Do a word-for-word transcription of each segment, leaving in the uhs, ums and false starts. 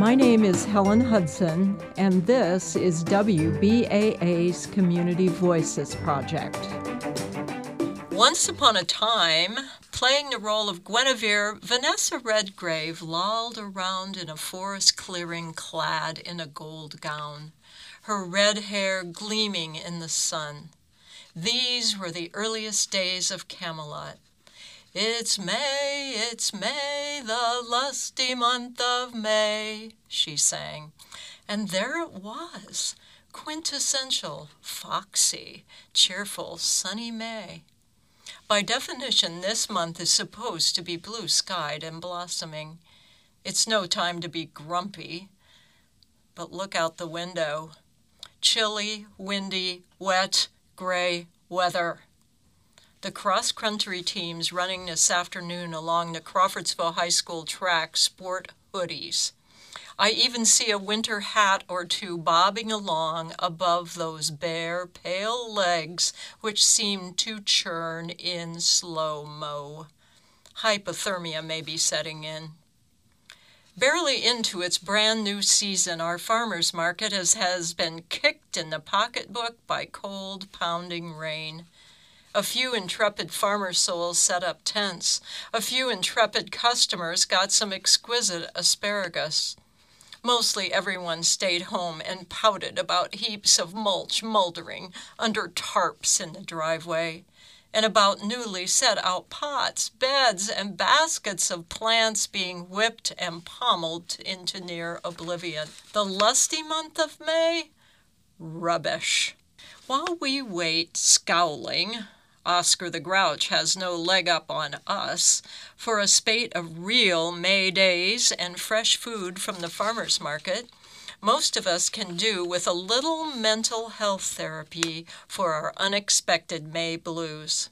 My name is Helen Hudson, and this is W B A A's Community Voices Project. Once upon a time, playing the role of Guinevere, Vanessa Redgrave lolled around in a forest clearing clad in a gold gown, her red hair gleaming in the sun. These were the earliest days of Camelot. "It's May, it's May, the lusty month of May," she sang. And there it was, quintessential, foxy, cheerful, sunny May. By definition, this month is supposed to be blue-skied and blossoming. It's no time to be grumpy. But look out the window. Chilly, windy, wet, gray weather. The cross-country teams running this afternoon along the Crawfordsville High School track sport hoodies. I even see a winter hat or two bobbing along above those bare, pale legs which seem to churn in slow-mo. Hypothermia may be setting in. Barely into its brand new season, our farmers market has, has been kicked in the pocketbook by cold, pounding rain. A few intrepid farmer souls set up tents. A few intrepid customers got some exquisite asparagus. Mostly everyone stayed home and pouted about heaps of mulch moldering under tarps in the driveway, and about newly set out pots, beds, and baskets of plants being whipped and pommeled into near oblivion. The lusty month of May? Rubbish. While we wait, scowling, Oscar the Grouch has no leg up on us, for a spate of real May days and fresh food from the farmer's market, most of us can do with a little mental health therapy for our unexpected May blues.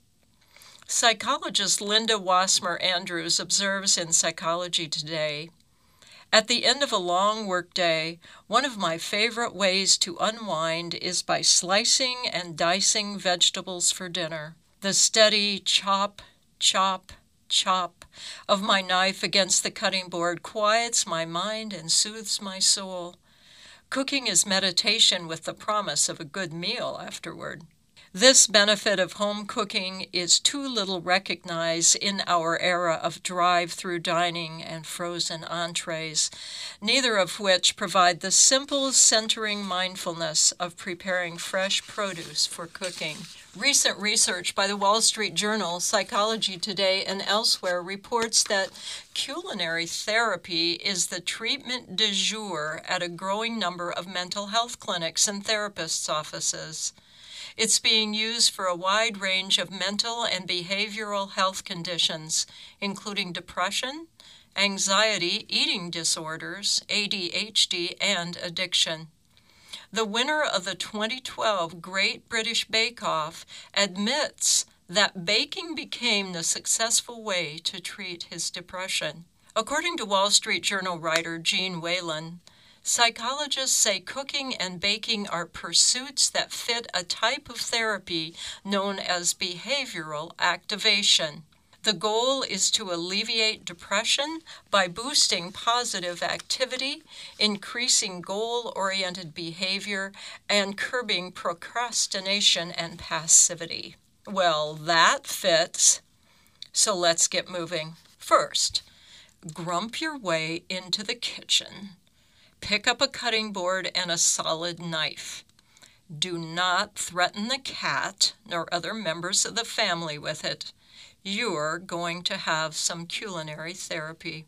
Psychologist Linda Wassmer Andrews observes in Psychology Today, "At the end of a long workday, one of my favorite ways to unwind is by slicing and dicing vegetables for dinner. The steady chop, chop, chop of my knife against the cutting board quiets my mind and soothes my soul. Cooking is meditation with the promise of a good meal afterward." This benefit of home cooking is too little recognized in our era of drive-through dining and frozen entrees, neither of which provide the simple centering mindfulness of preparing fresh produce for cooking. Recent research by the Wall Street Journal, Psychology Today, and elsewhere reports that culinary therapy is the treatment du jour at a growing number of mental health clinics and therapists' offices. It's being used for a wide range of mental and behavioral health conditions, including depression, anxiety, eating disorders, A D H D, and addiction. The winner of the twenty twelve Great British Bake Off admits that baking became the successful way to treat his depression. According to Wall Street Journal writer Gene Whalen, psychologists say cooking and baking are pursuits that fit a type of therapy known as behavioral activation. The goal is to alleviate depression by boosting positive activity, increasing goal-oriented behavior, and curbing procrastination and passivity. Well, that fits. So let's get moving. First, grump your way into the kitchen. Pick up a cutting board and a solid knife. Do not threaten the cat nor other members of the family with it. You're going to have some culinary therapy.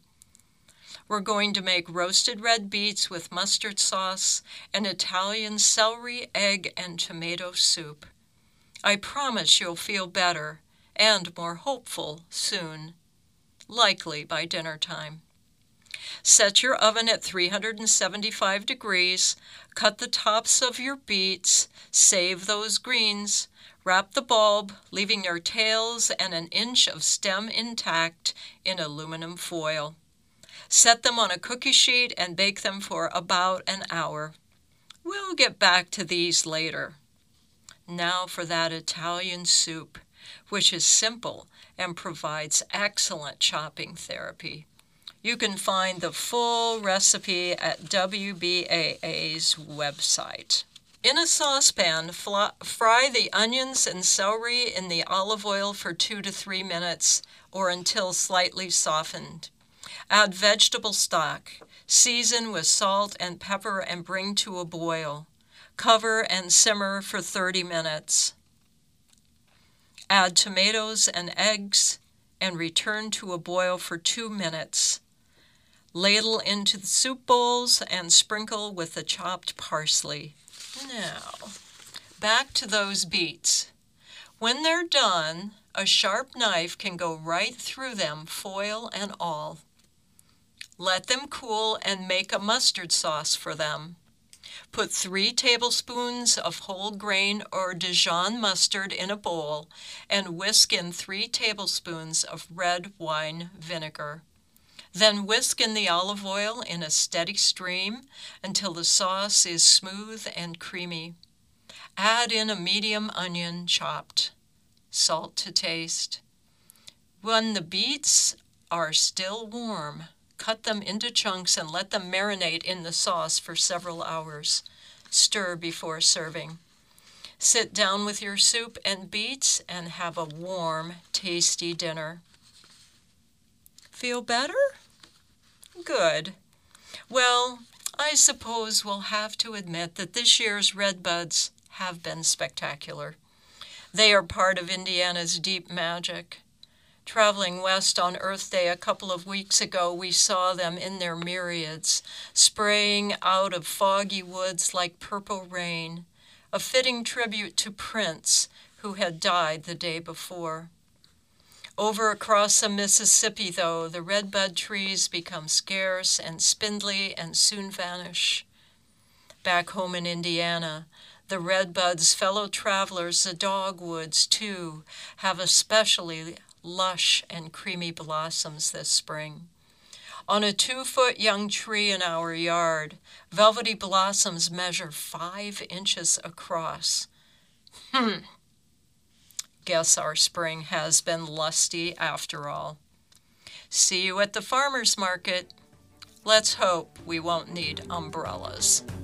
We're going to make roasted red beets with mustard sauce and Italian celery, egg, and tomato soup. I promise you'll feel better and more hopeful soon, likely by dinner time. Set your oven at three hundred seventy-five degrees, cut the tops of your beets, save those greens, wrap the bulb, leaving their tails and an inch of stem intact in aluminum foil. Set them on a cookie sheet and bake them for about an hour. We'll get back to these later. Now for that Italian soup, which is simple and provides excellent chopping therapy. You can find the full recipe at W B A A's website. In a saucepan, fry the onions and celery in the olive oil for two to three minutes or until slightly softened. Add vegetable stock. Season with salt and pepper and bring to a boil. Cover and simmer for thirty minutes. Add tomatoes and eggs and return to a boil for two minutes. Ladle into the soup bowls and sprinkle with the chopped parsley. Now, back to those beets. When they're done, a sharp knife can go right through them, foil and all. Let them cool and make a mustard sauce for them. Put three tablespoons of whole grain or Dijon mustard in a bowl and whisk in three tablespoons of red wine vinegar. Then whisk in the olive oil in a steady stream until the sauce is smooth and creamy. Add in a medium onion chopped. Salt to taste. When the beets are still warm, cut them into chunks and let them marinate in the sauce for several hours. Stir before serving. Sit down with your soup and beets and have a warm, tasty dinner. Feel better? Good. Well, I suppose we'll have to admit that this year's redbuds have been spectacular. They are part of Indiana's deep magic. Traveling west on Earth Day a couple of weeks ago, we saw them in their myriads, spraying out of foggy woods like purple rain, a fitting tribute to Prince, who had died the day before. Over across the Mississippi, though, the redbud trees become scarce and spindly and soon vanish. Back home in Indiana, the redbud's fellow travelers, the dogwoods, too, have especially lush and creamy blossoms this spring. On a two-foot young tree in our yard, velvety blossoms measure five inches across. Hmm. Guess our spring has been lusty after all. See you at the farmer's market. Let's hope we won't need umbrellas.